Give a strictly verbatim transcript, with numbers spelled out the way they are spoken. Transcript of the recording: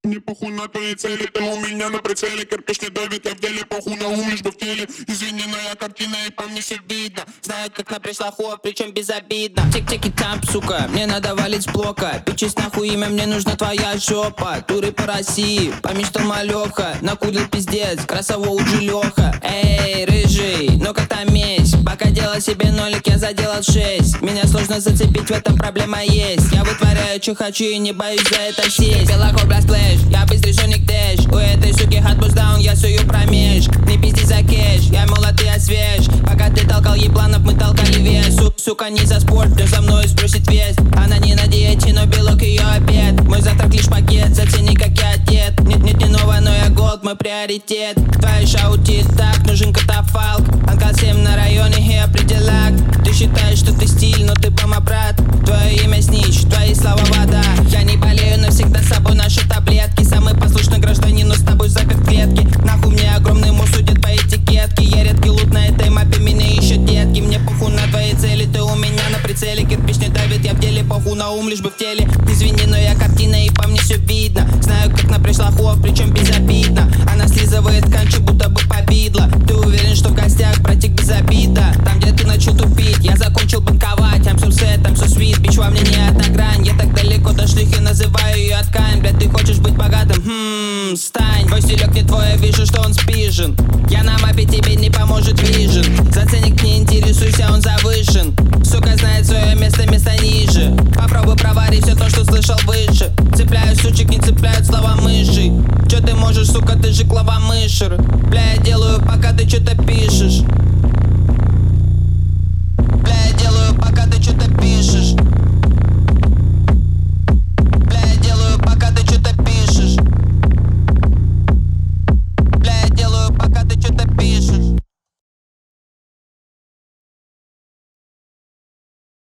Мне похуй на твои цели, ты у меня на прицеле. Кирпич не давит, я в деле, похуй на ум, лишь бы в теле. Извини, но я картина, и по мне все видно. Знаю, как напрячь лохов, причем безобидно. Тик-тики там, сука, мне надо валить с блока. Пичись нахуй имя, мне нужна твоя жопа. Туры по России, помечтал малеха. Накудил пиздец, красово уже Леха. Эй, рыжий, ну-ка там месть. Пока делал себе нолик, я заделал шесть. Меня сложно зацепить, в этом проблема есть. Я вытворяю, что хочу и не боюсь за это сесть. Белохор, блядь, флэш, я быстрый Соник Дэш. У этой суки хатбуст даун, я сую промеж. Не пизди за кэш, я молод и я свеж. Пока ты толкал ебланов, мы толкали вес. Су Сука, не за спорт, но за мной сбросит вес. Она не на диете, но белок ее обед. Мой завтрак лишь пакет, зацени, как я одет. Нет, нет, не новая, но я голд, мой приоритет. Твои шаути так, нужен катафалк. Анкал семь на районе и определяк. Ты считаешь, что ты стиль, но ты пома, брат. Твое имя снич, твои слова вода. Я не болею, но всегда с собой ношу таблетки. Самый послушный гражданин, но с тобой закрыт в клетке. Нахуй мне огромный мозг судит по этикетке. Я редкий лут на этой мапе, меня ищут детки. Мне похуй на твои цели, ты у меня на прицеле. Кирпич не давит, я в деле, похуй на ум, лишь бы в теле. Извини, но я картина, и по мне все видно. Знаю, как напрячь лохов, причем безобидно. Она слизывает канчи, будто бы побидла. Ты уверен, что в гостях братик без обида? Там, где ты начал тупить, я закончил банковать. I'm so sad, I'm so sweet, бич во мне не одна грань. Я так далеко до шлюхи, называю ее ткань. Блядь, ты хочешь быть богатым? Хммм, стань. Твой стилек не твой, я вижу, что он спижен. Я на мапе, тебе не поможет вижен. За ценник не интересуйся, он завышен. Сука знает свое место, место ниже. Попробуй проварить все то, что слышал выше. Цепляю сучек, не цепляют слова мыши. Че ты можешь, сука, ты же клава мышер. Бля, я делаю, пока ты что-то пишешь.